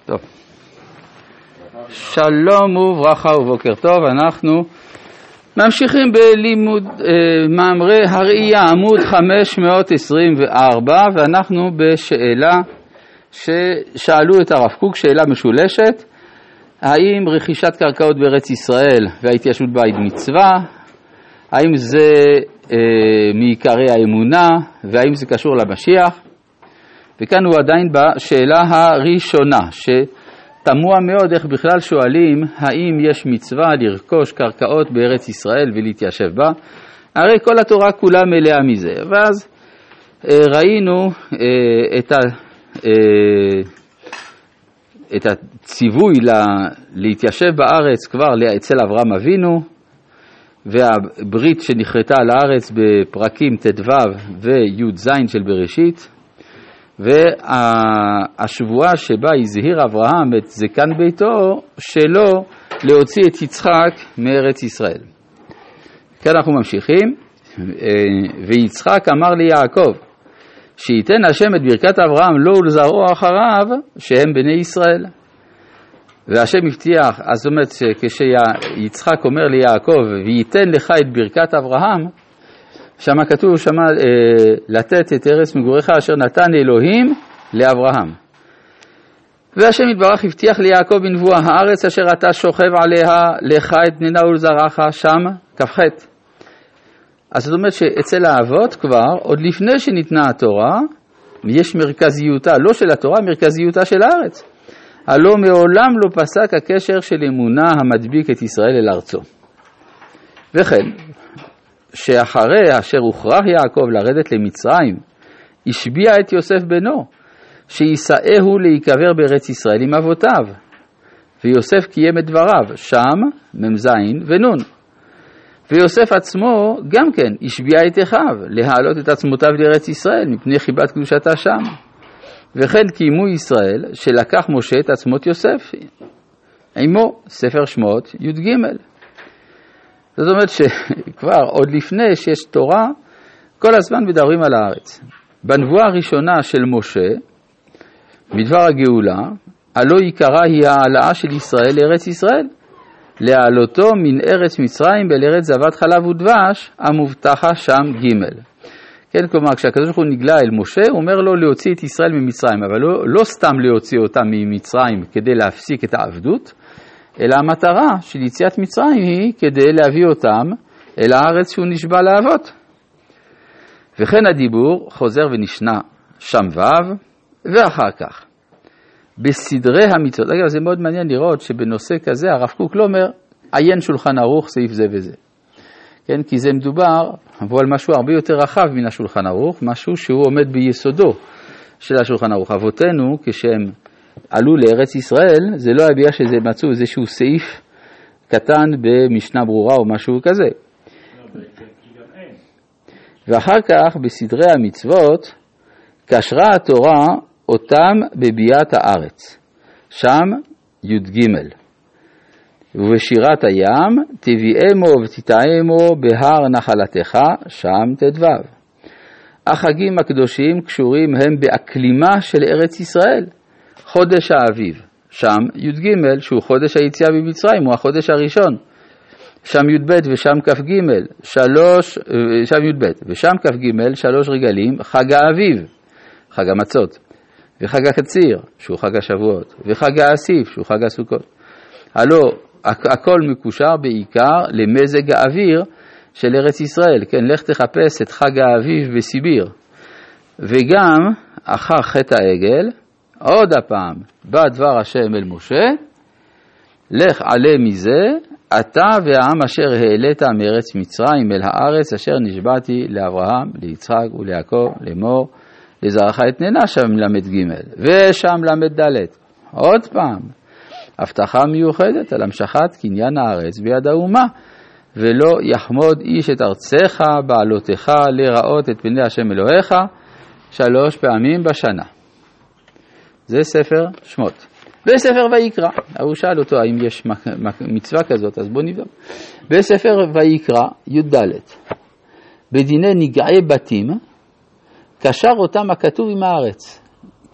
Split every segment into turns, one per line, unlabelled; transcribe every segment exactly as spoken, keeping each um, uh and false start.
טוב. שלום וברכה ובוקר טוב, אנחנו ממשיכים בלימוד אה, מאמרי הראייה, עמוד חמש מאות עשרים וארבע, ואנחנו בשאלה ששאלו את הרב קוק, שאלה משולשת, האם רכישת קרקעות בארץ ישראל וההתיישבות בה היא מצווה, האם זה אה, מעיקרי האמונה, והאם זה קשור למשיח? וכאן הוא עדיין בשאלה הראשונה, שתמוה מאוד איך בכלל שואלים האם יש מצווה לרכוש קרקעות בארץ ישראל ולהתיישב בה, הרי כל התורה כולה מלאה מזה. ואז אה, ראינו אה, את, ה, אה, את הציווי לה, להתיישב בארץ כבר אצל אברהם אבינו, והברית שנכרתה על הארץ בפרקים ט"ו וי"ז של בראשית, והשבועה שבה הזהיר אברהם את זקן ביתו שלא להוציא את יצחק מארץ ישראל. כאן אנחנו ממשיכים, ויצחק אמר ליעקב שייתן השם את ברכת אברהם לו ולזרעו אחריו שהם בני ישראל. והשם הבטיח, אז זאת אומרת שכשיצחק אומר ליעקב וייתן לך את ברכת אברהם, שמה כתוב שמה אה, לתת את ארץ מגוריך אשר נתן אלוהים לאברהם. והשם יתברך הבטיח ליעקב בנבואה, הארץ אשר אתה שוכב עליה לך אתננה ולזרעך שם, כ"ח. אז זאת אומרת שאצל האבות כבר, עוד לפני שניתנה התורה, יש מרכזיותה, לא של התורה, מרכזיותה של הארץ. הלא מעולם לא פסק הקשר של אמונה המדביק את ישראל אל ארצו. וכן, שאחרי אשר הוכרח יעקב לרדת למצרים, השביע את יוסף בנו, שיסעהו להיקבר בארץ ישראל עם אבותיו. ויוסף קיים את דבריו, שם, ממזין ונון. ויוסף עצמו גם כן השביע את אחיו, להעלות את עצמותיו לארץ ישראל, מפני חיבת קדושתה שם. וכן קיימו ישראל, שלקח משה את עצמות יוסף, עמו, ספר שמות, י"ג. זאת אומרת שכבר עוד לפני שיש תורה, כל הזמן מדברים על הארץ. בנבואה הראשונה של משה, מדבר הגאולה, הלא עיקרה היא העלאה של ישראל לארץ ישראל, להעלותו מן ארץ מצרים אל ארץ זבת חלב ודבש, המובטחה שם ג'. כן, כלומר, כשהקדוש ברוך הוא נגלה אל משה, הוא אומר לו להוציא את ישראל ממצרים, אבל לא, לא סתם להוציא אותם ממצרים כדי להפסיק את העבדות, אלא המטרה של יציאת מצרים היא כדי להביא אותם אל הארץ שהוא נשבע לאבות. וכן הדיבור חוזר ונשנה שם ו' ואחר כך. בסדרי המצוות, אגב זה מאוד מעניין לראות שבנושא כזה הרב קוק לא אומר עיין שולחן ערוך סעיף זה וזה. כן, כי זה מדובר אבל על משהו הרבה יותר רחב מן השולחן ערוך, משהו שהוא עומד ביסודו של השולחן ערוך. אבותינו כשהם עלו לארץ ישראל, זה לא היה בגלל שזה מצאו איזשהו סעיף קטן במשנה ברורה או משהו כזה. ואחר כך בסדרי המצוות קשרה התורה אותם בביאת הארץ, שם י"ג. ובשירת הים תביאמו ותטעמו בהר נחלתך, שם ט"ו. החגים הקדושים קשורים הם באקלימה של ארץ ישראל. חודש האביב, שם י"ג, שהוא חודש היציאה ממצרים, הוא החודש הראשון. שם י"ב ושם כ"ג, שלוש, שם י"ב ושם כ"ג, שלוש רגלים, חג האביב, חג המצות, וחג הקציר, שהוא חג השבועות, וחג האסיף, שהוא חג הסוכות. הלא, הכל מקושר בעיקר למזג האוויר של ארץ ישראל. כן, לך תחפש את חג האביב בסיביר. וגם אחר חטא העגל, עוד הפעם, בא דבר השם אל משה, לך עלה מזה, אתה והעם אשר העלית מארץ מצרים אל הארץ אשר נשבעתי לאברהם, ליצחק וליעקב, לאמור, לזרעך אתננה, שם למד ג' ושם למד ד'. עוד פעם, הבטחה מיוחדת על המשכת קניין הארץ ביד האומה, ולא יחמוד איש את ארצך בעלותך לראות את פני השם אלוהיך שלוש פעמים בשנה. זה ספר שמות. בספר ויקרא, הוא שאל אותו האם יש מצווה כזאת, אז בוא נבדוק. בספר ויקרא י"ד, בדיני נגעי בתים, קשר אותם הכתוב עם הארץ,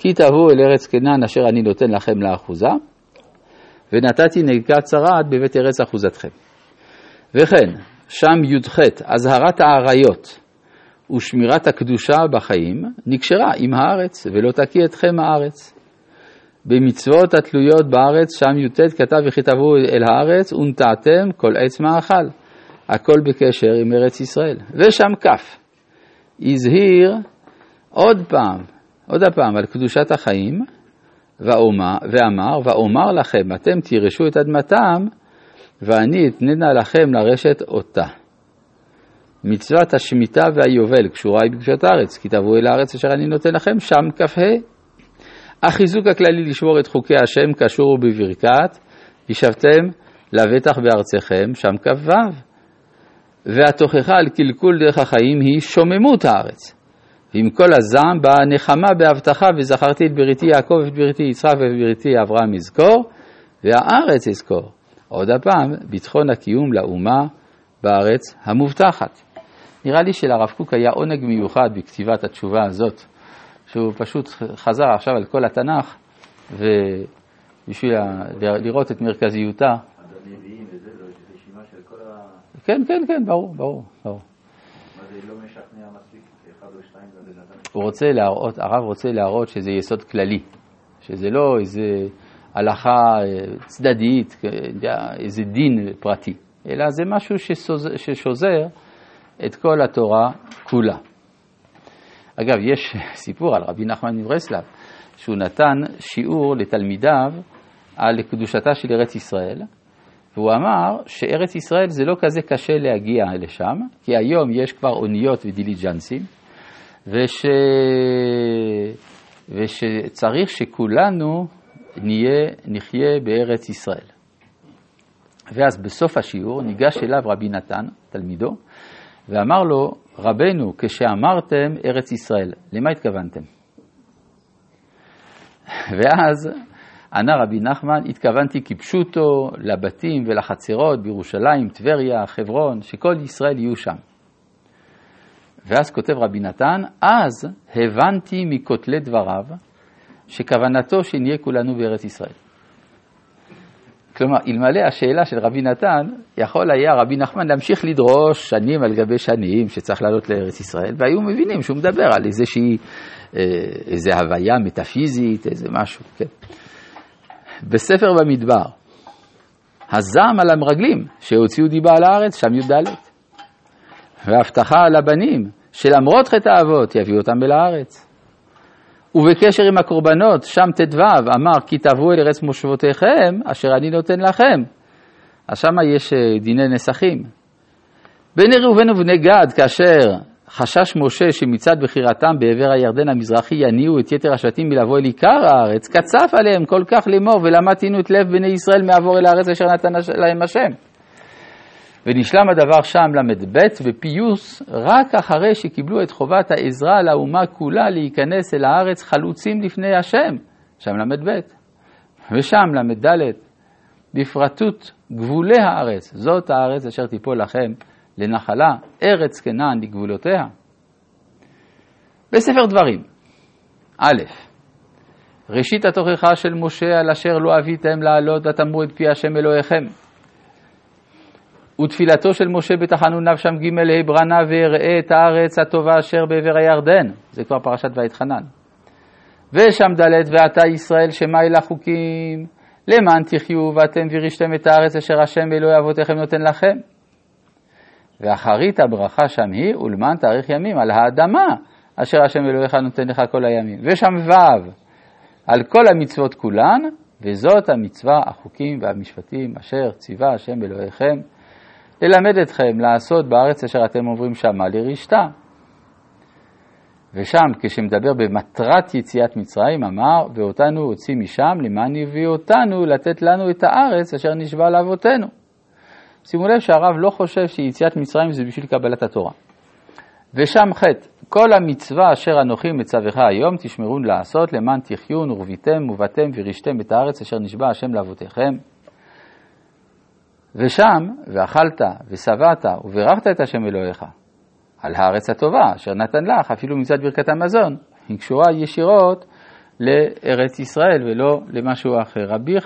כי תבואו אל ארץ כנען אשר אני נותן לכם לאחוזה, ונתתי נגע צרעת בבית ארץ אחוזתכם. וכן, שם י"ח, הזהרת העריות ושמירת הקדושה בחיים, נקשרה עם הארץ, ולא תקיא אתכם הארץ. במצוות התלויות בארץ, שם י"ט כתב וכי תבואו אל הארץ, ונטעתם כל עץ מאכל. הכל בקשר עם ארץ ישראל. ושם כף, הזהיר עוד פעם, עוד פעם על קדושת החיים, ואומר, ואמר, ואומר לכם, אתם תירשו את אדמתם, ואני אתננה לכם לרשת אותה. מצוות השמיטה והיובל קשורה היא בקדושת הארץ, כי תבואו אל הארץ אשר אני נותן לכם, שם כ"ה. החיזוק הכללי לשמור את חוקי השם קשור בברכת, ישבתם לבטח בארצכם, שם כ"ו. והתוכחה על קלקול דרך החיים היא שוממות הארץ. ועם כל הזעם באה נחמה בהבטחה, וזכרתי את בריתי יעקב ואת בריתי יצחק ואת בריתי אברהם יזכור, והארץ יזכור. עוד הפעם, ביטחון הקיום לאומה בארץ המובטחת. נראה לי שלרב קוק היה עונג מיוחד בכתיבת התשובה הזאת, שהוא פשוט חזר עכשיו על כל התנ"ך, ובשביל לראות את מרכזיותה.
הנביאים וזה, לא יש רשימה של כל ה...
כן, כן, כן, ברור, ברור, ברור.
מה זה לא משכנע מספיק, אחד או שתיים, זה נתן...
הוא רוצה להראות, הרב רוצה להראות שזה יסוד כללי, שזה לא איזה הלכה צדדית, איזה דין פרטי, אלא זה משהו ששוזר את כל התורה כולה. אגב, יש סיפור על רבי נחמן מברסלב, שהוא נתן שיעור לתלמידיו על קדושתה של ארץ ישראל, והוא אמר שארץ ישראל זה לא כזה קשה להגיע לשם, כי היום יש כבר אוניות ודיליג'נסים, וש... ושצריך שכולנו נהיה, נחיה בארץ ישראל. ואז בסוף השיעור ניגש אליו רבי נתן, תלמידו, ואמר לו, רבנו, כשאמרתם ארץ ישראל, למה התכוונתם? ואז ענה רבי נחמן, התכוונתי כפשוטו לבתים ולחצרות בירושלים, טבריה, חברון, שכל ישראל יהיו שם. ואז כותב רבי נתן, אז הבנתי מכותלי דבריו, שכוונתו שנהיה כולנו בארץ ישראל. כלומר, אלמלא השאלה של רבי נתן, יכול היה רבי נחמן להמשיך לדרוש שנים על גבי שנים שצריך לעלות לארץ ישראל, והיו מבינים שהוא מדבר על איזושהי, איזו הוויה מטאפיזית, איזה משהו, כן. בספר במדבר, הזעם על המרגלים שהוציאו דיבה על הארץ, שם י"ד. והבטחה על הבנים, שלמרות חטא האבות יביאו אותם אל הארץ. ובקשר עם הקורבנות, שם תדו, אמר, כי תבואו אל ארץ מושבותיכם, אשר אני נותן לכם. אז שם יש דיני נסחים. בני ראובן ובני גד, כאשר חשש משה שמצד בחירתם בעבר הירדן המזרחי יניעו את יתר השבטים מלבוא אל עיקר הארץ, קצף עליהם כל כך לאמור, ולמה תינו את לב בני ישראל מעבור אל הארץ אשר נתן להם השם. ונשלם הדבר שם למד ב' בפיוס רק אחרי שקיבלו את חובת העזרה לאומה כולה להיכנס אל הארץ חלוצים לפני השם, שם למד ב' ושם למד ד' בפרטות גבולי הארץ, זאת הארץ אשר תיפול לכם לנחלה, ארץ כנען לגבולותיה. בספר דברים, א', ראשית התוכחה של משה על אשר לא אביתם לעלות ותאמרו את פי השם אלוהיכם. ותפילתו של משה בתחנון נב שם ג' להברנה ויראה את הארץ הטובה אשר בעבר הירדן, זה כבר פרשת ויתחנן. ושם ד' ועתה ישראל שמאי לחוקים למען תחיו ואתם וירשתם את הארץ אשר השם אלוהי אבותיכם נותן לכם. ואחרית הברכה שם היא ולמען תאריך ימים על האדמה אשר השם אלוהיך נותן לך כל הימים. ושם ו' על כל המצוות כולן, וזאת המצווה החוקים והמשפטים אשר ציווה השם אלוהיכם ללמד אתכם לעשות בארץ אשר אתם עוברים שמה לרשתה. ושם כשמדבר במטרת יציאת מצרים אמר, ואותנו הוציא משם למען הביא אותנו לתת לנו את הארץ אשר נשבע לאבותינו. שימו לב שהרב לא חושב שיציאת מצרים זה בשביל קבלת התורה. ושם חטא, כל המצווה אשר אנוכי מצווך היום תשמרו לעשות למען תחיון ורביתם ובתם ורשתם את הארץ אשר נשבע השם לאבותיכם. ושם, ואכלת ושבעת וברכת את השם אלוהיך על הארץ הטובה אשר נתן לך, אפילו מצד ברכת המזון, היא קשורה ישירות לארץ ישראל ולא למשהו אחר. רבי